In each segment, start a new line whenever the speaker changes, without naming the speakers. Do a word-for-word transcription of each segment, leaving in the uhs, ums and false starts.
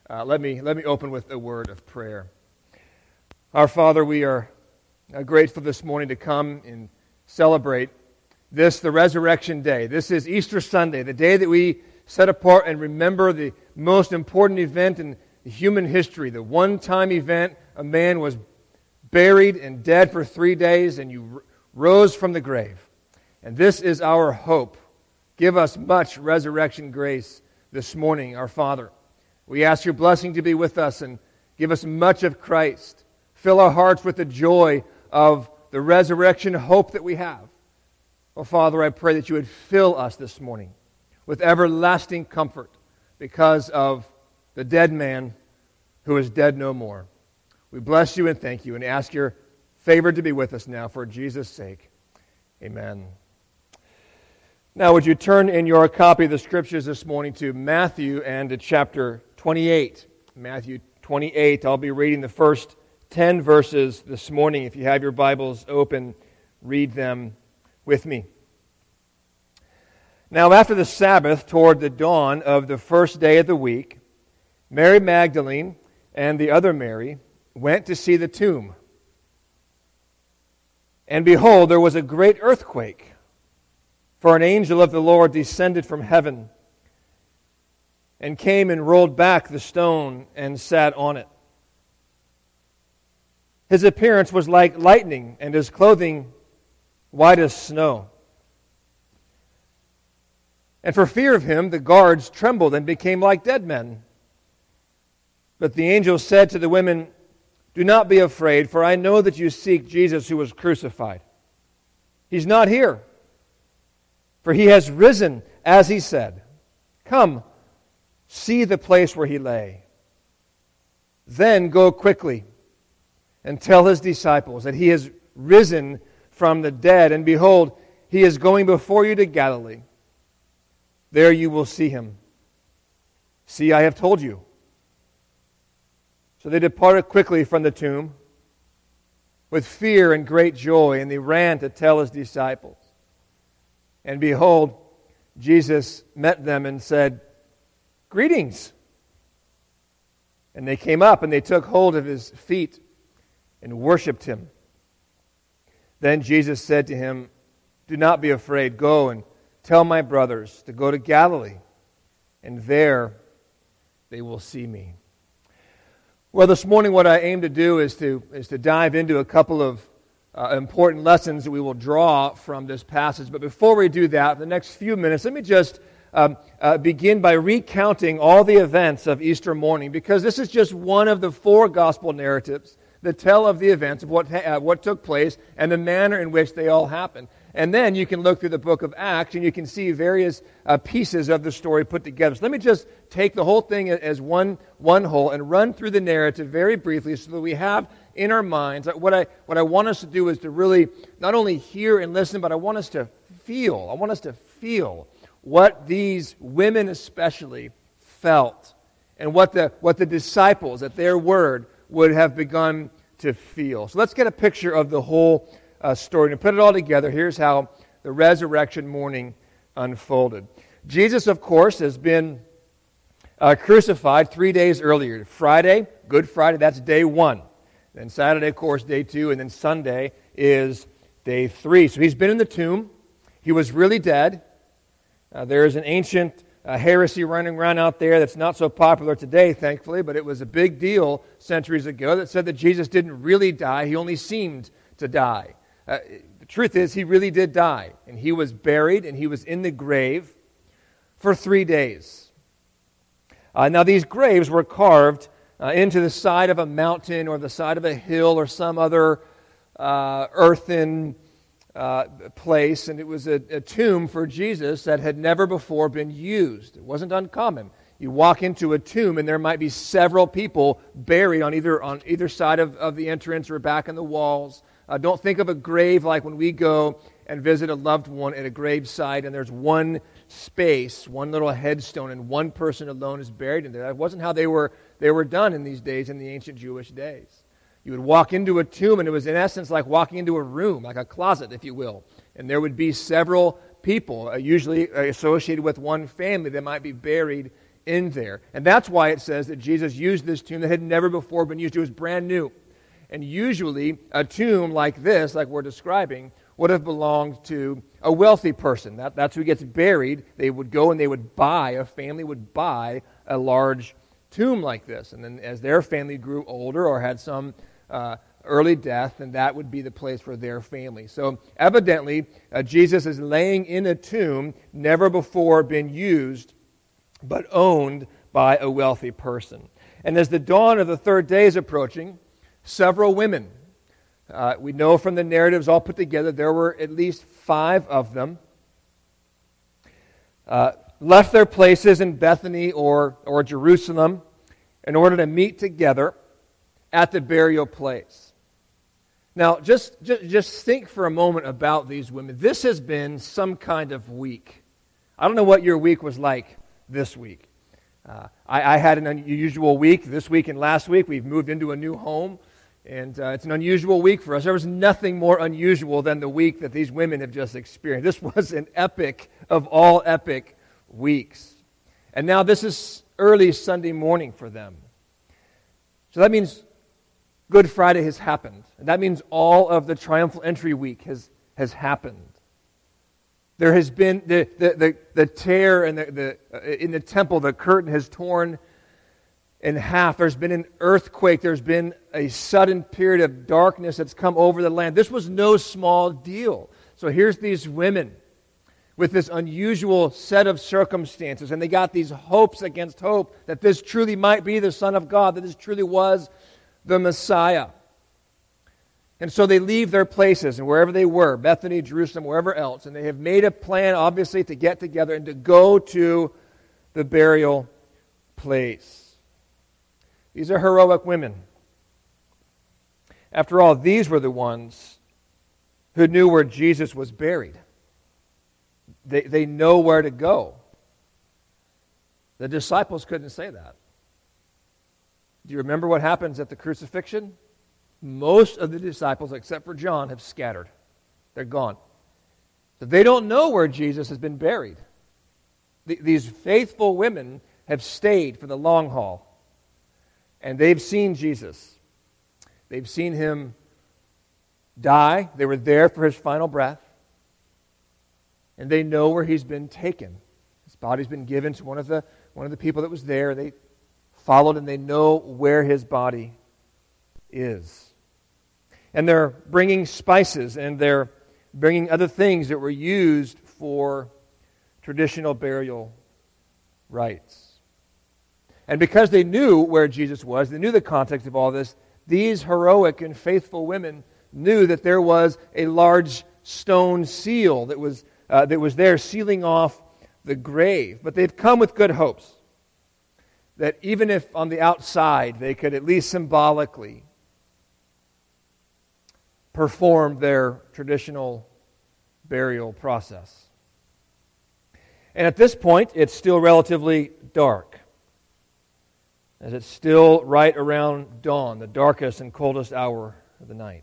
Uh, let me let me open with a word of prayer. Our Father, we are uh, grateful this morning to come and celebrate this, the Resurrection Day. This is Easter Sunday, the day that we set apart and remember the most important event in human history, the one-time event. A man was buried and dead for three days, and you r- rose from the grave. And this is our hope. Give us much resurrection grace this morning, our Father. We ask your blessing to be with us and give us much of Christ. Fill our hearts with the joy of the resurrection hope that we have. Oh, Father, I pray that you would fill us this morning with everlasting comfort because of the dead man who is dead no more. We bless you and thank you and ask your favor to be with us now for Jesus' sake. Amen. Now, would you turn in your copy of the Scriptures this morning to Matthew and to chapter twenty-eight. Matthew twenty-eight. I'll be reading the first ten verses this morning. If you have your Bibles open, read them with me. Now, after the Sabbath, toward the dawn of the first day of the week, Mary Magdalene and the other Mary went to see the tomb. And behold, there was a great earthquake, for an angel of the Lord descended from heaven and came and rolled back the stone and sat on it. His appearance was like lightning, and his clothing white as snow. And for fear of him, the guards trembled and became like dead men. But the angel said to the women, "Do not be afraid, for I know that you seek Jesus who was crucified. He's not here, for he has risen, as he said. Come, see the place where he lay. Then go quickly and tell his disciples that he has risen from the dead, and behold, he is going before you to Galilee. There you will see him. See, I have told you." So they departed quickly from the tomb with fear and great joy, and they ran to tell his disciples. And behold, Jesus met them and said, "Greetings." And they came up and they took hold of his feet and worshipped him. Then Jesus said to him, "Do not be afraid. Go and tell my brothers to go to Galilee, and there they will see me." Well, this morning what I aim to do is to is to dive into a couple of uh, important lessons that we will draw from this passage. But before we do that, in the next few minutes, let me just um, uh, begin by recounting all the events of Easter morning, because this is just one of the four gospel narratives that tell of the events of what uh, what took place and the manner in which they all happened. And then you can look through the book of Acts and you can see various uh, pieces of the story put together. So let me just take the whole thing as one one whole and run through the narrative very briefly so that we have in our minds. What I what I want us to do is to really not only hear and listen, but I want us to feel. I want us to feel what these women especially felt and what the what the disciples at their word would have begun to feel. So let's get a picture of the whole uh, story. And to put it all together, here's how the resurrection morning unfolded. Jesus, of course, has been uh, crucified three days earlier. Friday, Good Friday, that's day one. Then Saturday, of course, day two. And then Sunday is day three. So he's been in the tomb. He was really dead. Uh, there is an ancient A heresy running around out there that's not so popular today, thankfully, but it was a big deal centuries ago that said that Jesus didn't really die, he only seemed to die. Uh, the truth is, he really did die, and he was buried, and he was in the grave for three days. Uh, now, these graves were carved uh, into the side of a mountain or the side of a hill or some other uh, earthen Uh, place, and it was a, a tomb for Jesus that had never before been used. It wasn't uncommon. You walk into a tomb and there might be several people buried on either on either side of, of the entrance or back in the walls. Uh, don't think of a grave like when we go and visit a loved one at a grave site and there's one space, one little headstone, and one person alone is buried in there. That wasn't how they were they were done in these days, in the ancient Jewish days. You would walk into a tomb, and it was in essence like walking into a room, like a closet, if you will. And there would be several people, uh, usually associated with one family, that might be buried in there. And that's why it says that Jesus used this tomb that had never before been used. It was brand new. And usually a tomb like this, like we're describing, would have belonged to a wealthy person. That, that's who gets buried. They would go and they would buy, a family would buy a large tomb like this. And then as their family grew older or had some uh, early death, then that would be the place for their family. So evidently, uh, Jesus is laying in a tomb never before been used, but owned by a wealthy person. And as the dawn of the third day is approaching, several women, uh, we know from the narratives all put together, there were at least five of them, uh, left their places in Bethany or, or Jerusalem in order to meet together at the burial place. Now, just, just, just think for a moment about these women. This has been some kind of week. I don't know what your week was like this week. Uh, I, I had an unusual week this week and last week. We've moved into a new home, and uh, it's an unusual week for us. There was nothing more unusual than the week that these women have just experienced. This was an epic of all epic weeks. And now this is early Sunday morning for them. So that means Good Friday has happened. And that means all of the triumphal entry week has, has happened. There has been the the the, the tear in the, the uh, in the temple. The curtain has torn in half. There's been an earthquake. There's been a sudden period of darkness that's come over the land. This was no small deal. So here's these women with this unusual set of circumstances, and they got these hopes against hope that this truly might be the Son of God, that this truly was the Messiah. And so they leave their places, and wherever they were, Bethany, Jerusalem, wherever else, and they have made a plan, obviously, to get together and to go to the burial place. These are heroic women. After all, these were the ones who knew where Jesus was buried. They, they know where to go. The disciples couldn't say that. Do you remember what happens at the crucifixion? Most of the disciples, except for John, have scattered. They're gone. So they don't know where Jesus has been buried. The, these faithful women have stayed for the long haul. And they've seen Jesus. They've seen him die. They were there for his final breath. And they know where he's been taken. His body's been given to one of the, one of the people that was there. They followed, and they know where his body is. And they're bringing spices, and they're bringing other things that were used for traditional burial rites. And because they knew where Jesus was, they knew the context of all this, these heroic and faithful women knew that there was a large stone seal that was, uh, that was there sealing off the grave. But they've come with good hopes that even if on the outside they could at least symbolically perform their traditional burial process. And at this point, it's still relatively dark, as it's still right around dawn, the darkest and coldest hour of the night.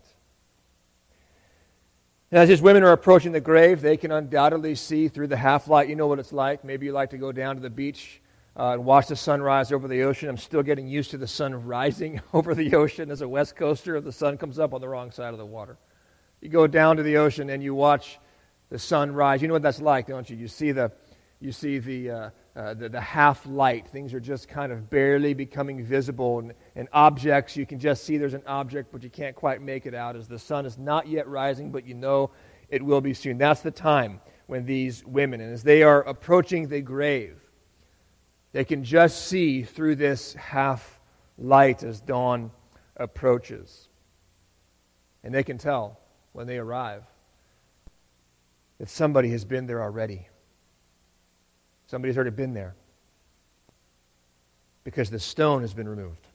And as these women are approaching the grave, they can undoubtedly see through the half-light. You know what it's like. Maybe you like to go down to the beach Uh, and watch the sunrise over the ocean. I'm still getting used to the sun rising over the ocean. As a West Coaster, the sun comes up on the wrong side of the water. You go down to the ocean and you watch the sun rise. You know what that's like, don't you? You see the, you see the, uh, uh, the, the half light. Things are just kind of barely becoming visible, and, and objects, you can just see there's an object, but you can't quite make it out as the sun is not yet rising, but you know it will be soon. That's the time when these women, and as they are approaching the grave, they can just see through this half light as dawn approaches. And they can tell when they arrive that somebody has been there already. Somebody's already been there. Because the stone has been removed.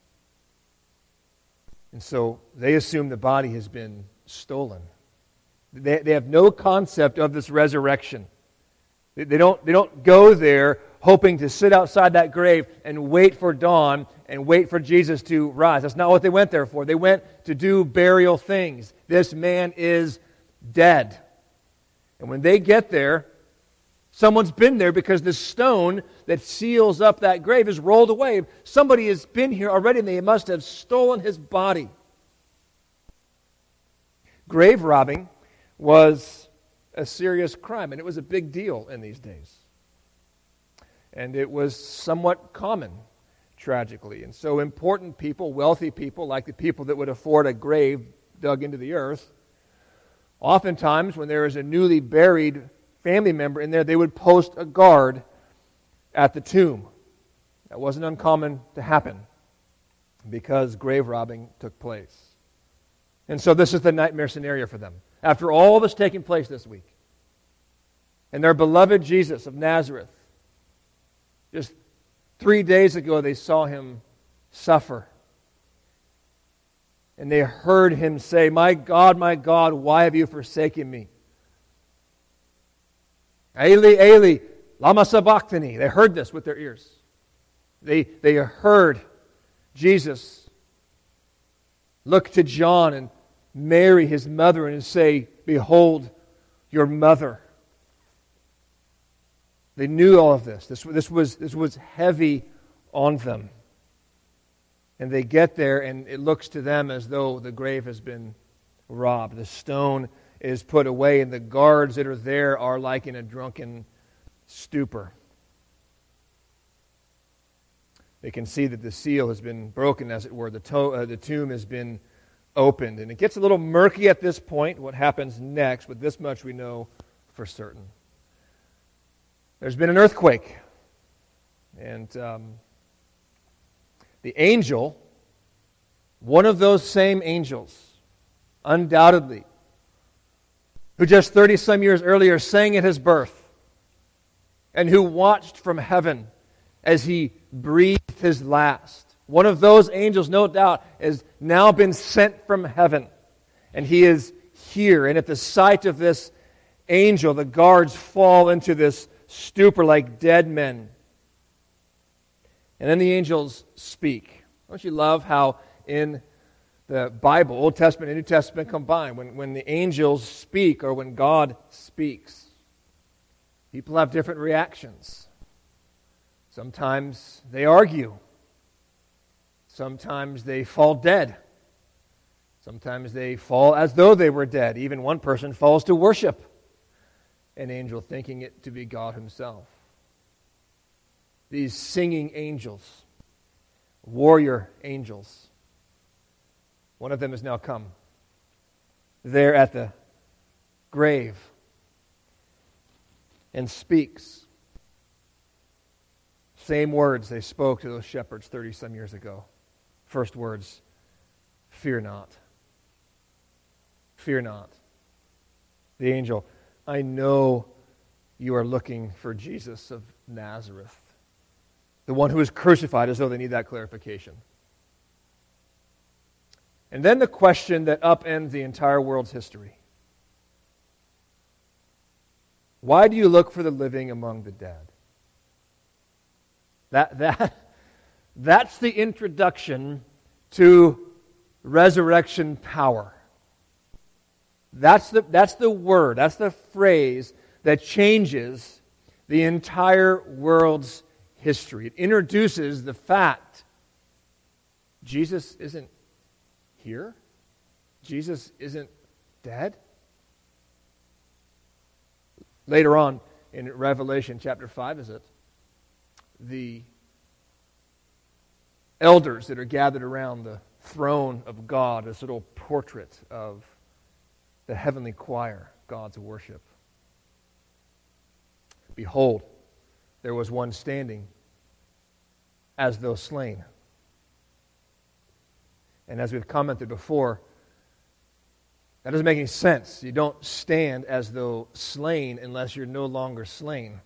And so they assume the body has been stolen. They, they have no concept of this resurrection. They, they don't, they don't go there hoping to sit outside that grave and wait for dawn and wait for Jesus to rise. That's not what they went there for. They went to do burial things. This man is dead. And when they get there, Someone's been there because the stone that seals up that grave is rolled away. Somebody has been here already and they must have stolen his body. Grave robbing was a serious crime, and it was a big deal in these days. And it was somewhat common, tragically. And so important people, wealthy people, like the people that would afford a grave dug into the earth, oftentimes when there is a newly buried family member in there, they would post a guard at the tomb. That wasn't uncommon to happen because grave robbing took place. And so this is the nightmare scenario for them. After all that's taking place this week, and their beloved Jesus of Nazareth, just three days ago they saw him suffer. And they heard him say, "My God, my God, why have you forsaken me? Eli, Eli, lama sabachthani." They heard this with their ears. They, they heard Jesus look to John and Mary, his mother, and say, "Behold, your mother." They knew all of this. This, this, was, this was heavy on them. And they get there, and it looks to them as though the grave has been robbed. The stone is put away, and the guards that are there are like in a drunken stupor. They can see that the seal has been broken, as it were. The, to- uh, the tomb has been opened. And it gets a little murky at this point, what happens next, but this much we know for certain. There's been an earthquake. And um, the angel, one of those same angels, undoubtedly, who just thirty-some years earlier sang at his birth, and who watched from heaven as he breathed his last. One of those angels, no doubt, has now been sent from heaven, and he is here. And at the sight of this angel, the guards fall into this stupor like dead men. And then the angels speak. Don't you love how in the Bible, Old Testament and New Testament combined, when, when the angels speak or when God speaks, people have different reactions. Sometimes they argue. Sometimes they fall dead. Sometimes they fall as though they were dead. Even one person falls to worship an angel, thinking it to be God himself. These singing angels, warrior angels, one of them has now come there at the grave and speaks. Same words they spoke to those shepherds thirty-some years ago. First words, "Fear not. Fear not." The angel, "I know you are looking for Jesus of Nazareth, the one who was crucified," as though they need that clarification. And then the question that upends the entire world's history. Why do you look for the living among the dead? That, that, that's the introduction to resurrection power. That's the, that's the word, that's the phrase that changes the entire world's history. It introduces the fact Jesus isn't here. Jesus isn't dead. Later on in Revelation chapter five, is it? The elders that are gathered around the throne of God, this little portrait of the heavenly choir, God's worship. "Behold, there was one standing as though slain." And as we've commented before, that doesn't make any sense. You don't stand as though slain unless you're no longer slain.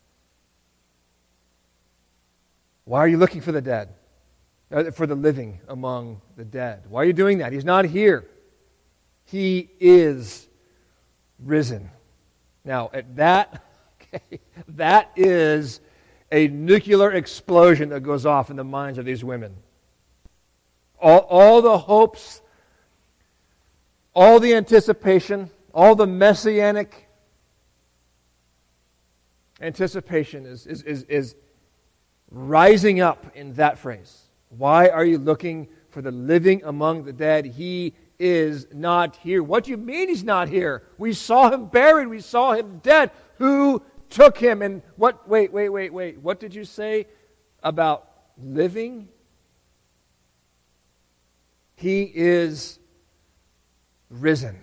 Why are you looking for the dead? Uh, for the living among the dead? Why are you doing that? He's not here. He is risen. Now, at that, okay, that is a nuclear explosion that goes off in the minds of these women. All, all the hopes, all the anticipation, all the messianic anticipation is, is, is, is rising up in that phrase. Why are you looking for the living among the dead? He is not here. What do you mean he's not here? We saw him buried. We saw him dead. Who took him? And what, wait, wait, wait, wait. What did you say about living? He is risen.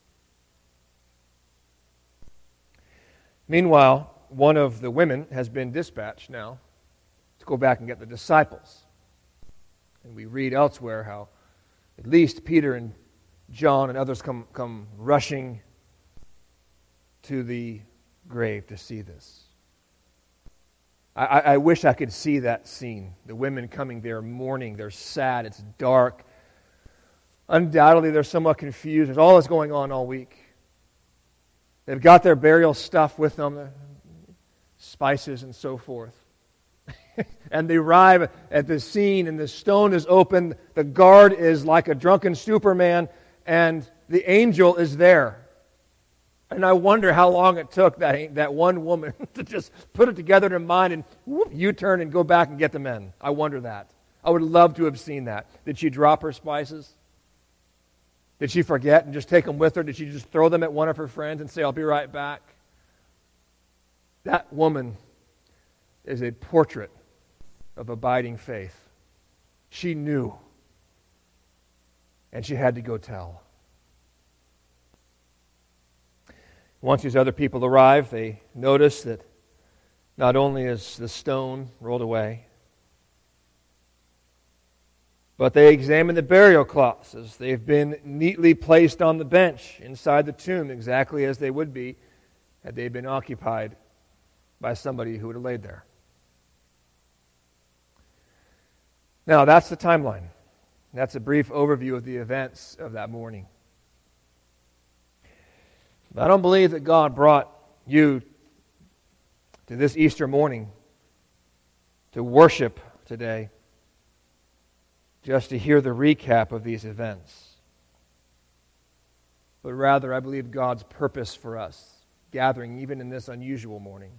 Meanwhile, one of the women has been dispatched now to go back and get the disciples. And we read elsewhere how at least Peter and John and others come, come rushing to the grave to see this. I, I, I wish I could see that scene. The women coming there mourning. They're sad. It's dark. Undoubtedly, they're somewhat confused. There's all that's going on all week. They've got their burial stuff with them, spices and so forth. And they arrive at the scene, and the stone is open. The guard is like a drunken superman, and the angel is there. And I wonder how long it took that, that one woman to just put it together in her mind and whoop, U-turn and go back and get the men. I wonder that. I would love to have seen that. Did she drop her spices? Did she forget and just take them with her? Did she just throw them at one of her friends and say, I'll be right back? That woman is a portrait of abiding faith. She knew, and she had to go tell. Once these other people arrive, they notice that not only is the stone rolled away, but they examine the burial cloths as they've been neatly placed on the bench inside the tomb, exactly as they would be had they been occupied by somebody who would have laid there. Now, that's the timeline. That's a brief overview of the events of that morning. But I don't believe that God brought you to this Easter morning to worship today just to hear the recap of these events. But rather, I believe God's purpose for us, gathering even in this unusual morning,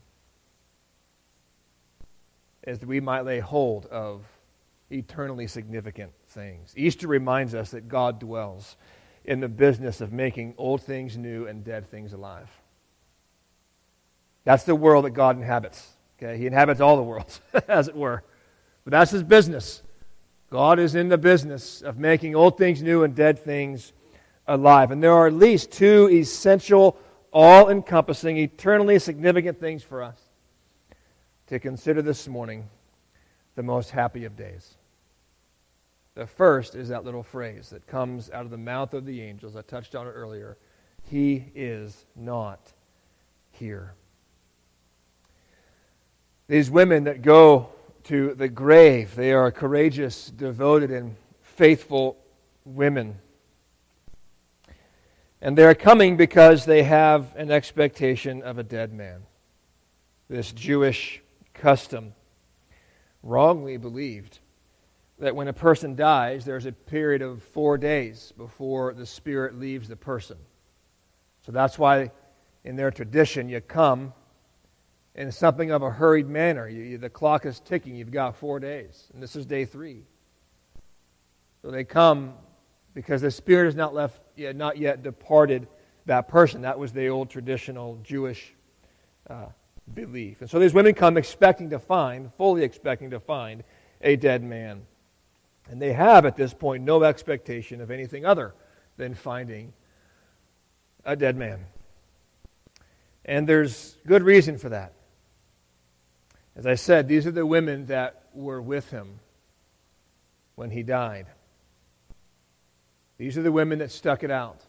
is that we might lay hold of eternally significant things. Easter reminds us that God dwells in the business of making old things new and dead things alive. That's the world that God inhabits. Okay, He inhabits all the worlds, as it were. But that's His business. God is in the business of making old things new and dead things alive. And there are at least two essential, all-encompassing, eternally significant things for us to consider this morning, the most happy of days. The first is that little phrase that comes out of the mouth of the angels. I touched on it earlier. He is not here. These women that go to the grave, they are courageous, devoted, and faithful women. And they're coming because they have an expectation of a dead man. This Jewish custom wrongly believed that when a person dies, there's a period of four days before the spirit leaves the person. So that's why in their tradition you come in something of a hurried manner. You, you, the clock is ticking. You've got four days. And this is day three. So they come because the spirit has not left, yet, not yet departed that person. That was the old traditional Jewish uh, belief. And so these women come expecting to find, fully expecting to find, a dead man. And they have at this point no expectation of anything other than finding a dead man. And there's good reason for that. As I said, these are the women that were with him when he died. These are the women that stuck it out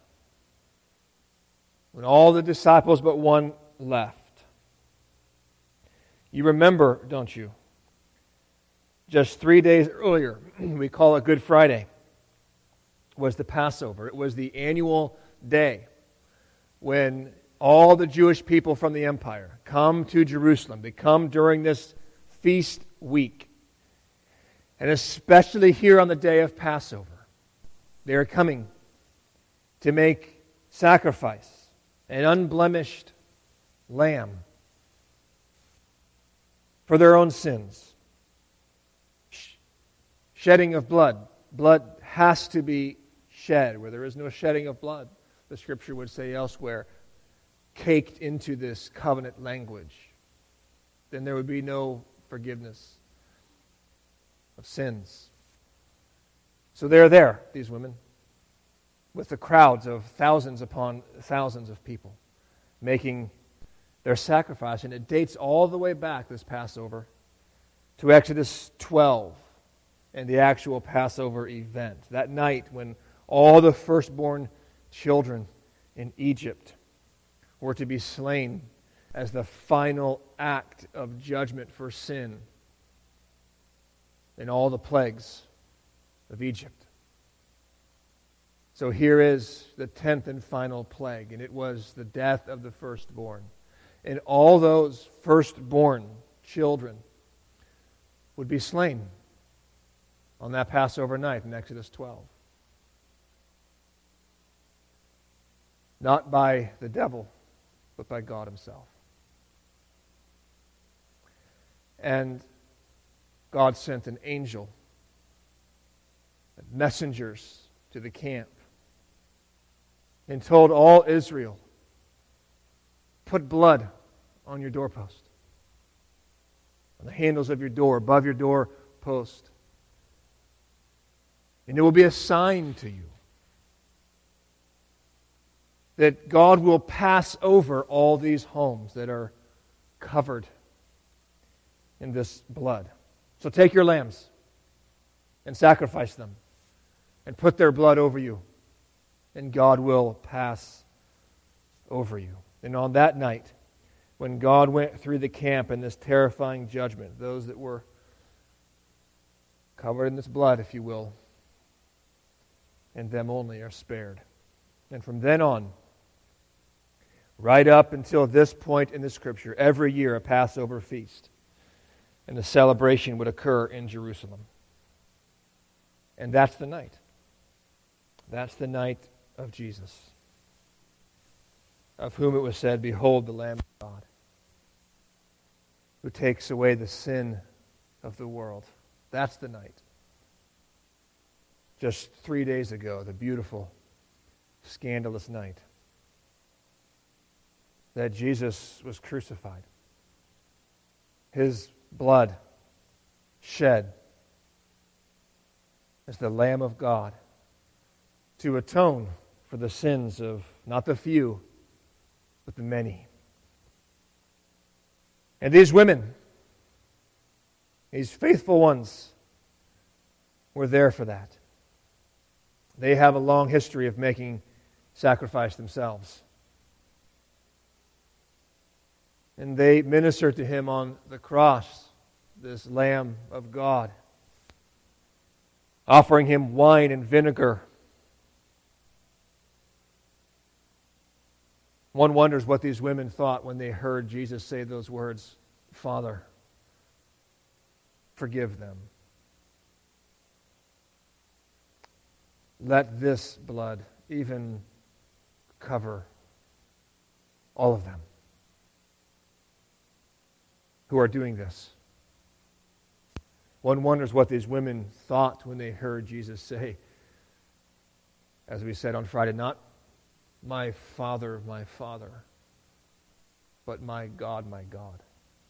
when all the disciples but one left. You remember, don't you? Just three days earlier, we call it Good Friday, was the Passover. It was the annual day when all the Jewish people from the empire come to Jerusalem. They come during this feast week. And especially here on the day of Passover, they are coming to make sacrifice, an unblemished lamb, for their own sins. Shedding of blood. Blood has to be shed. Where there is no shedding of blood, the Scripture would say elsewhere, caked into this covenant language, then there would be no forgiveness of sins. So they're there, these women, with the crowds of thousands upon thousands of people, making their sacrifice. And it dates all the way back, this Passover, to Exodus twelve and the actual Passover event. That night when all the firstborn children in Egypt were to be slain as the final act of judgment for sin in all the plagues of Egypt. So here is the tenth and final plague, and it was the death of the firstborn. And all those firstborn children would be slain on that Passover night in Exodus twelve. Not by the devil, but by God Himself. And God sent an angel, messengers to the camp, and told all Israel, put blood on your doorpost, on the handles of your door, above your doorpost. And it will be a sign to you that God will pass over all these homes that are covered in this blood. So take your lambs and sacrifice them and put their blood over you, and God will pass over you. And on that night, when God went through the camp in this terrifying judgment, those that were covered in this blood, if you will, and them only are spared. And from then on, right up until this point in the Scripture, every year a Passover feast and a celebration would occur in Jerusalem. And that's the night. That's the night of Jesus, of whom it was said, behold the Lamb of God, who takes away the sin of the world. That's the night. Just three days ago, the beautiful, scandalous night that Jesus was crucified. His blood shed as the Lamb of God to atone for the sins of not the few, but the many. And these women, these faithful ones, were there for that. They have a long history of making sacrifice themselves. And they ministered to Him on the cross, this Lamb of God, offering Him wine and vinegar. One wonders what these women thought when they heard Jesus say those words, Father, forgive them. Let this blood even cover all of them who are doing this. One wonders what these women thought when they heard Jesus say, as we said on Friday, not my Father, my Father, but my God, my God.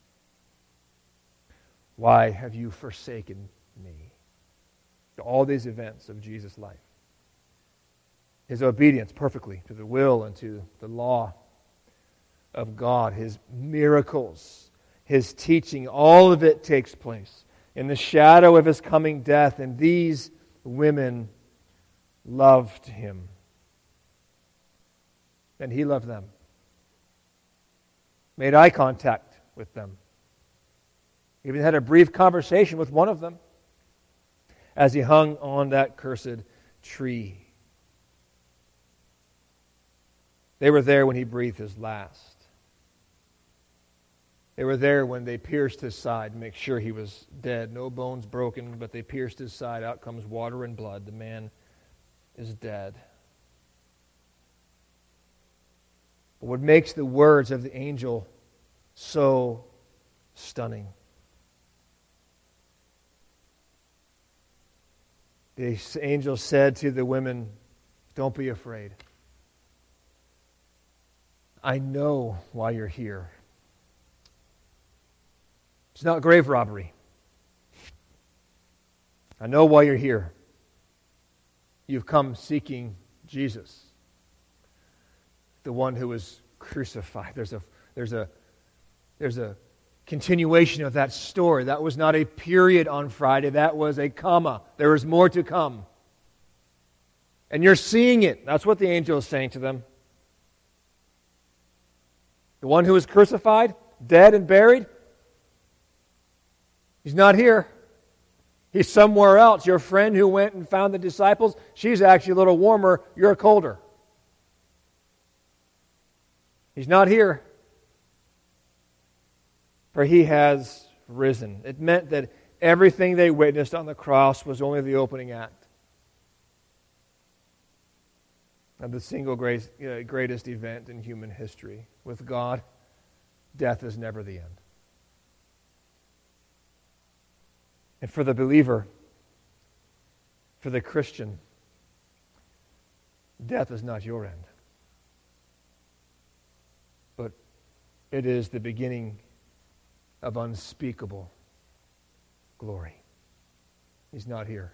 Why have you forsaken me? All these events of Jesus' life. His obedience perfectly to the will and to the law of God. His miracles, His teaching, all of it takes place in the shadow of His coming death. And these women loved Him. And He loved them. Made eye contact with them. Even had a brief conversation with one of them as He hung on that cursed tree. They were there when He breathed His last. They were there when they pierced His side to make sure He was dead. No bones broken, but they pierced His side. Out comes water and blood. The man is dead. But what makes the words of the angel so stunning the angel said to the women, "Don't be afraid. I know why you're here. It's not grave robbery. I know why you're here. You've come seeking Jesus, the one who was crucified." There's a there's a there's a continuation of that story. That was not a period on Friday. That was a comma. There is more to come. And you're seeing it. That's what the angel is saying to them. The one who was crucified, dead and buried, he's not here. He's somewhere else. Your friend who went and found the disciples, she's actually a little warmer. You're colder. He's not here. For he has risen. It meant that everything they witnessed on the cross was only the opening act of the single great, uh, greatest event in human history. With God, death is never the end. And for the believer, for the Christian, death is not your end. But it is the beginning of unspeakable glory. He's not here.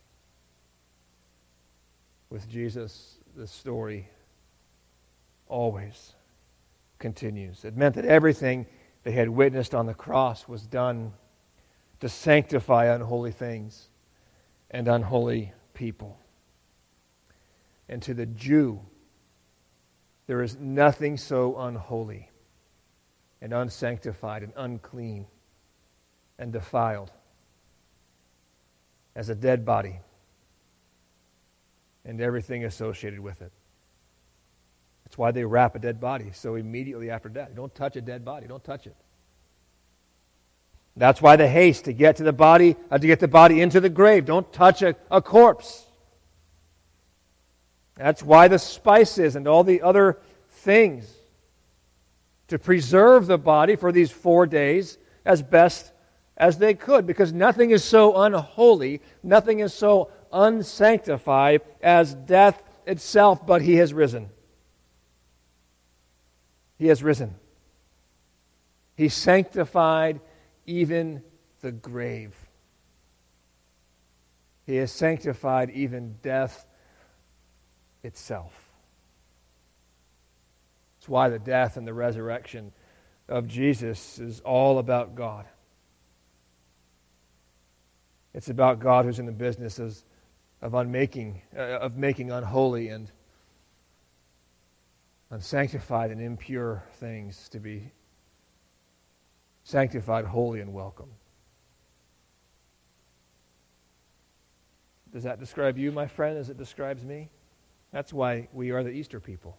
With Jesus, the story always continues. It meant that everything they had witnessed on the cross was done to sanctify unholy things and unholy people. And to the Jew, there is nothing so unholy and unsanctified and unclean and defiled as a dead body and everything associated with it. That's why they wrap a dead body so immediately after death. Don't touch a dead body. Don't touch it. That's why the haste to get to the body, uh, to get the body into the grave. Don't touch a, a corpse. That's why the spices and all the other things to preserve the body for these four days as best as they could, because nothing is so unholy, nothing is so unsanctified as death itself, but He has risen. He has risen. He sanctified even the grave. He has sanctified even death itself. That's why the death and the resurrection of Jesus is all about God. It's about God who's in the business of, of unmaking, uh, of making unholy and unsanctified and impure things to be sanctified, holy, and welcome. Does that describe you, my friend, as it describes me? That's why we are the Easter people.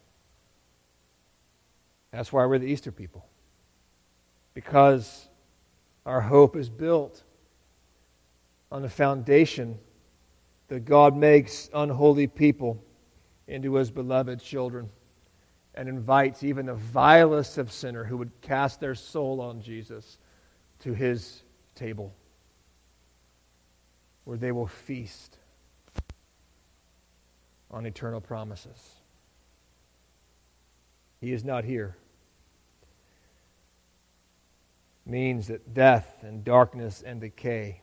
That's why we're the Easter people. Because our hope is built on the foundation that God makes unholy people into His beloved children and invites even the vilest of sinners who would cast their soul on Jesus to His table, where they will feast on eternal promises. He is not here. Means that death and darkness and decay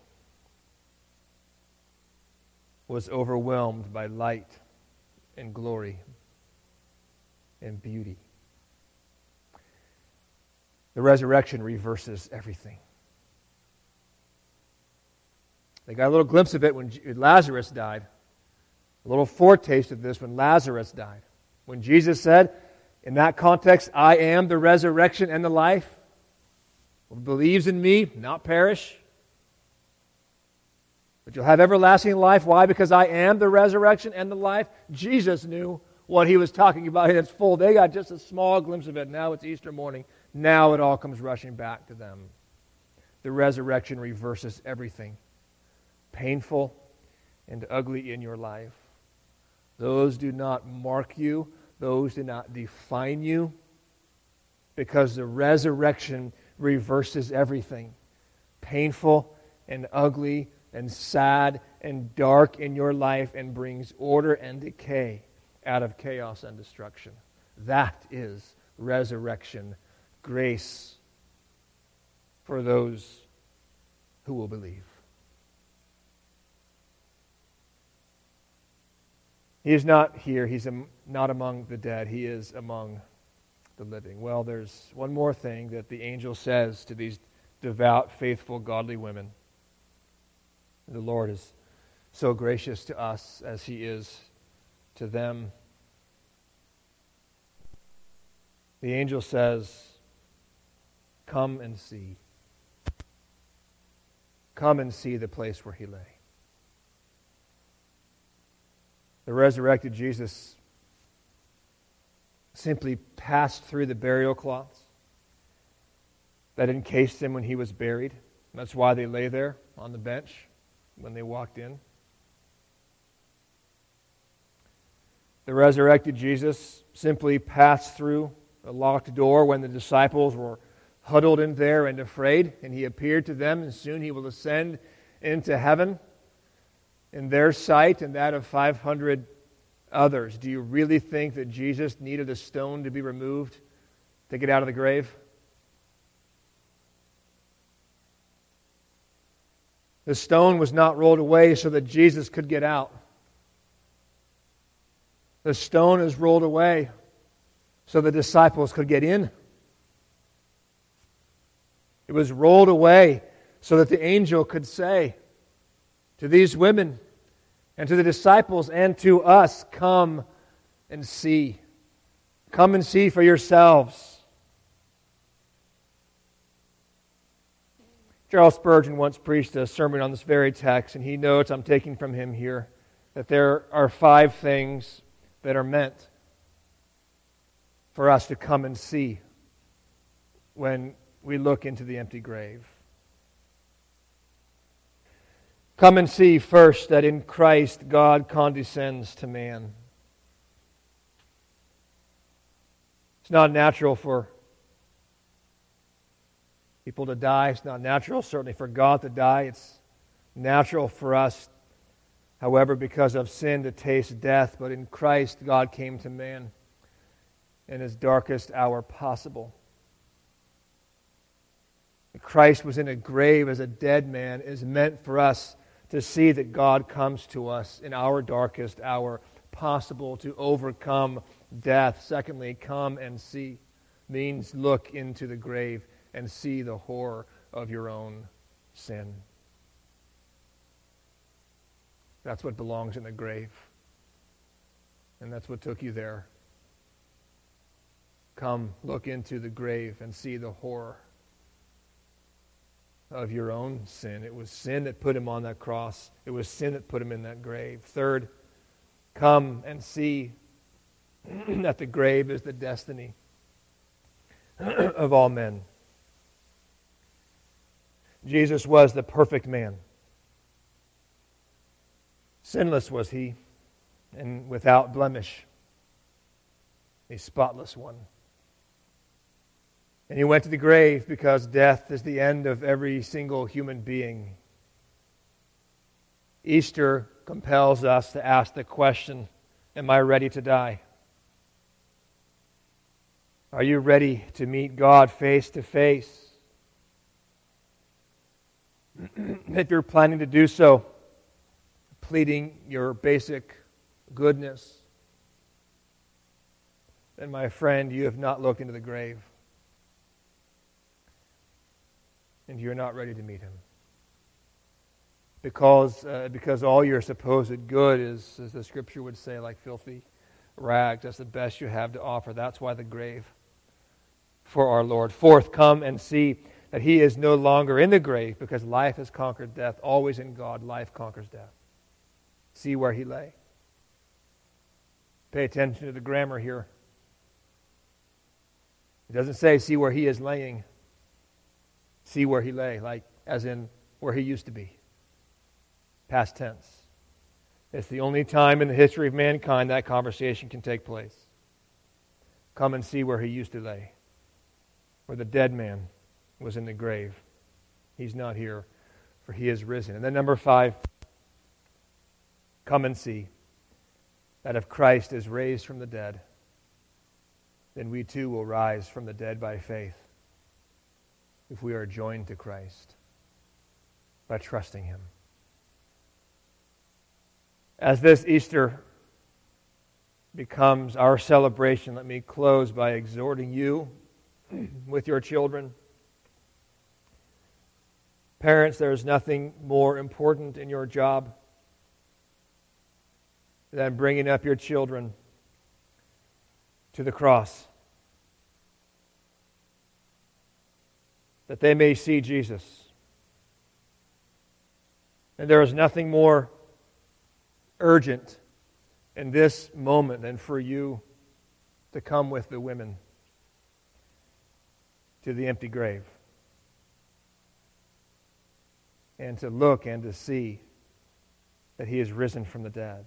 was overwhelmed by light and glory and beauty. The resurrection reverses everything. They got a little glimpse of it when Lazarus died. A little foretaste of this when Lazarus died. When Jesus said, in that context, I am the resurrection and the life. Who believes in me, not perish, but you'll have everlasting life. Why? Because I am the resurrection and the life. Jesus knew what He was talking about in its full. They got just a small glimpse of it. Now it's Easter morning. Now it all comes rushing back to them. The resurrection reverses everything painful and ugly in your life. Those do not mark you. Those do not define you. Because the resurrection reverses everything painful and ugly and sad and dark in your life and brings order and decay out of chaos and destruction. That is resurrection grace for those who will believe. He is not here. He's not among the dead. He is among the living. Well, there's one more thing that the angel says to these devout, faithful, godly women. The Lord is so gracious to us as He is to them. The angel says, "Come and see. Come and see the place where He lay." The resurrected Jesus simply passed through the burial cloths that encased Him when He was buried. That's why they lay there on the bench when they walked in. The resurrected Jesus simply passed through a locked door when the disciples were huddled in there and afraid, and He appeared to them, and soon He will ascend into heaven in their sight and that of five hundred others. Do you really think that Jesus needed a stone to be removed to get out of the grave? The stone was not rolled away so that Jesus could get out. The stone is rolled away so the disciples could get in. It was rolled away so that the angel could say to these women and to the disciples and to us, "Come and see. Come and see for yourselves." Charles Spurgeon once preached a sermon on this very text, and he notes, I'm taking from him here, that there are five things that are meant for us to come and see when we look into the empty grave. Come and see first that in Christ God condescends to man. It's not natural for people to die. It's not natural, certainly, for God to die. It's natural for us, however, because of sin, to taste death. But in Christ, God came to man in His darkest hour possible. Christ was in a grave as a dead man is meant for us to see that God comes to us in our darkest hour possible to overcome death. Secondly, come and see means look into the grave and see the horror of your own sin. That's what belongs in the grave. And that's what took you there. Come, look into the grave and see the horror of your own sin. It was sin that put Him on that cross. It was sin that put Him in that grave. Third, come and see that the grave is the destiny of all men. Jesus was the perfect man. Sinless was He, and without blemish, a spotless one. And He went to the grave because death is the end of every single human being. Easter compels us to ask the question, am I ready to die? Are you ready to meet God face to face? If you're planning to do so, pleading your basic goodness, then my friend, you have not looked into the grave. And you're not ready to meet Him. Because uh, because all your supposed good is, as the Scripture would say, like filthy rags. That's the best you have to offer. That's why the grave for our Lord. Fourth, come and see that He is no longer in the grave because life has conquered death. Always in God, life conquers death. See where He lay. Pay attention to the grammar here. It doesn't say see where He is laying. See where He lay, like as in where He used to be. Past tense. It's the only time in the history of mankind that conversation can take place. Come and see where He used to lay. Where the dead man was in the grave. He's not here. for he is risen. And then number five, come and see that if Christ is raised from the dead, then we too will rise from the dead by faith if we are joined to Christ by trusting him. As this Easter becomes our celebration, let me close by exhorting you with your children. Parents, there is nothing more important in your job than bringing up your children to the cross, that they may see Jesus. And there is nothing more urgent in this moment than for you to come with the women to the empty grave and to look and to see that he is risen from the dead.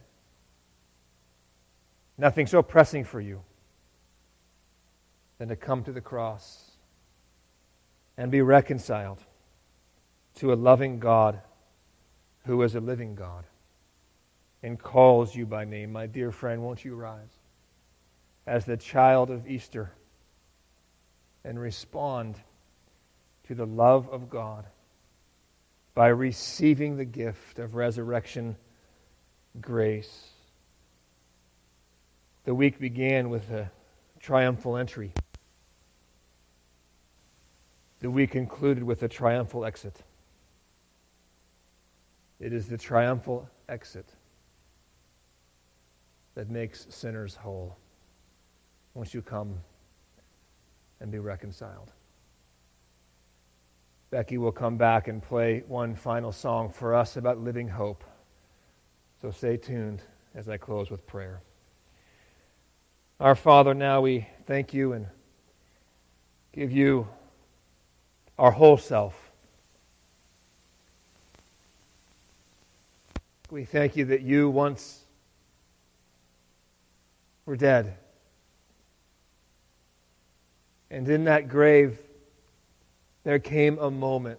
Nothing so pressing for you than to come to the cross and be reconciled to a loving God who is a living God and calls you by name. My dear friend, won't you rise as the child of Easter and respond to the love of God by receiving the gift of resurrection grace. The week began with a triumphal entry. The week concluded with a triumphal exit. It is the triumphal exit that makes sinners whole. Won't you come and be reconciled? Becky will come back and play one final song for us about living hope. So stay tuned as I close with prayer. Our Father, now we thank you and give you our whole self. We thank you that you once were dead. And in that grave, there came a moment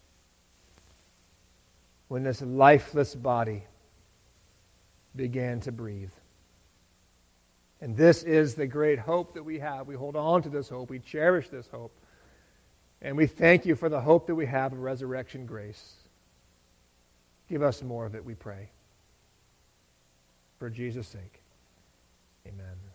when this lifeless body began to breathe. And this is the great hope that we have. We hold on to this hope. We cherish this hope. And we thank you for the hope that we have of resurrection grace. Give us more of it, we pray. For Jesus' sake, amen.